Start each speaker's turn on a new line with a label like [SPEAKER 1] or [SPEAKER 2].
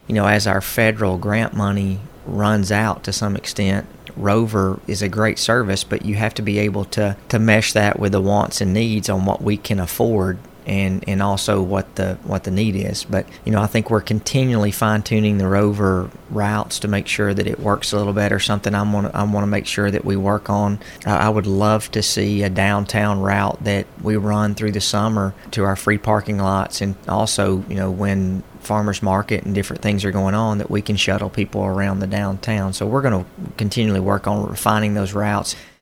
[SPEAKER 1] as our federal grant money runs out to some extent, Rover is a great service, but you have to be able to mesh that with the wants and needs on what we can afford, and also what the need is. But I think we're continually fine-tuning the Rover routes to make sure that it works a little better. Something I want to make sure that we work on. I would love to see a downtown route that we run through the summer to our free parking lots, and also when farmers market and different things are going on, that we can shuttle people around the downtown. So we're going to continually work on refining those routes.